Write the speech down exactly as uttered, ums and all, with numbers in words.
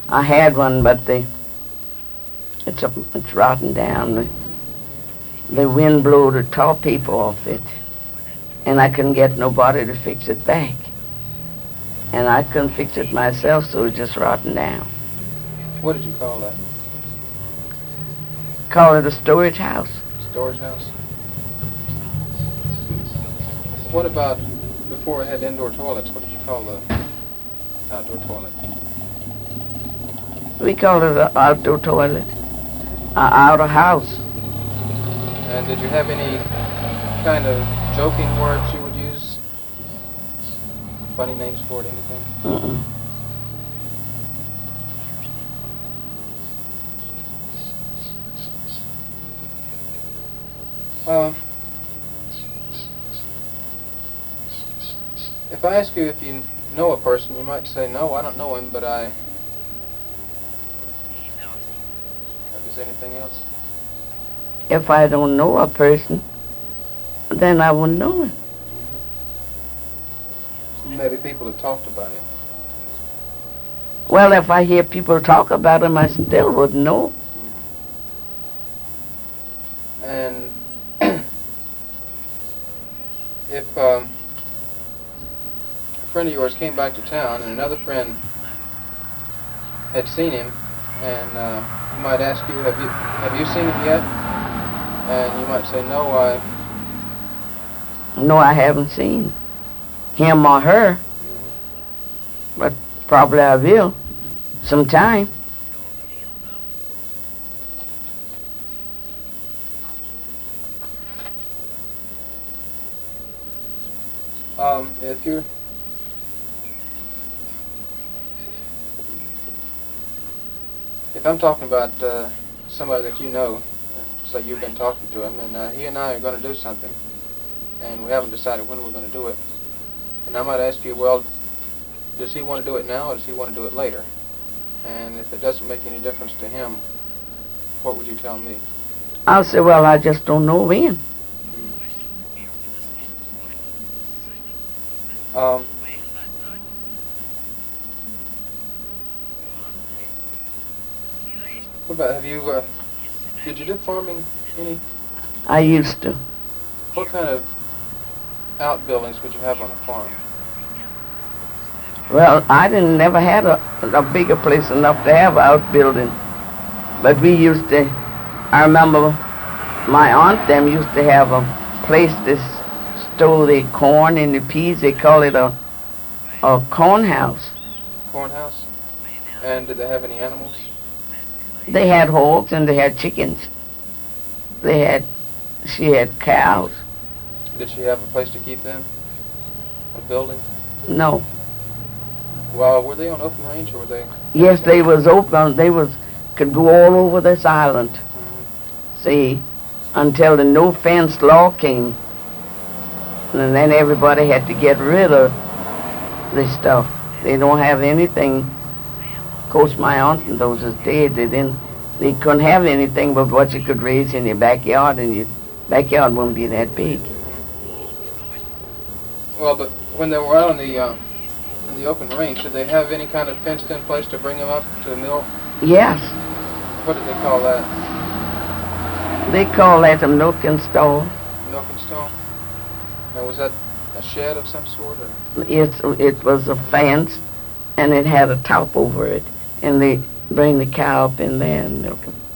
I had one, but the it's a, it's rotten down. The, the wind blew the top people off it, and I couldn't get nobody to fix it back. And I couldn't fix it myself, so it just rotten down. What did you call that? Call it a storage house. Storage house? What about before it had indoor toilets? What did you call the outdoor toilet? We called it an outdoor toilet, an outer house. And did you have any kind of joking words you would use? Funny names for it, anything? Mm-mm. Um, if I ask you if you know a person, you might say, no, I don't know him, but I... Is there anything else? If I don't know a person, then I wouldn't know him. Mm-hmm. Maybe people have talked about him. Well, if I hear people talk about him, I still wouldn't know. Mm-hmm. And if um, a friend of yours came back to town and another friend had seen him, and uh, you might ask you, have you have you seen him yet? And you might say, no, I... No, I haven't seen him or her, Mm-hmm. but probably I will sometime. Um, if you're... If I'm talking about uh, somebody that you know, say you've been talking to him, and uh, he and I are going to do something, and we haven't decided when we're going to do it, and I might ask you, well, does he want to do it now, or does he want to do it later? And if it doesn't make any difference to him, what would you tell me? I'll say, well, I just don't know when. Um, what about, have you, uh, did you do farming any? I used to. What kind of outbuildings would you have on a farm? Well, I didn't never had a, a bigger place enough to have an outbuilding. But we used to, I remember my aunt them used to have a place to store the corn and the peas. They call it a, a corn house. Corn house? And did they have any animals? They had hogs and they had chickens. They had, she had cows. Did she have a place to keep them? A building? No. Well, were they on open range or were they? Yes, they was open. They was could go all over this island. Mm-hmm. See, until the no fence law came, and then everybody had to get rid of this stuff. They don't have anything. Of course, my aunt and those is dead. They didn't. They couldn't have anything but what you could raise in your backyard, and your backyard wouldn't be that big. Well, but when they were out on the uh, in the open range, did they have any kind of fenced-in place to bring them up to the mill? Yes. What did they call that? They call that a milking stall. Milking stall? And was that a shed of some sort, or? It's, it was a fence, and it had a top over it, and they bring the cow up in there and milk 'em.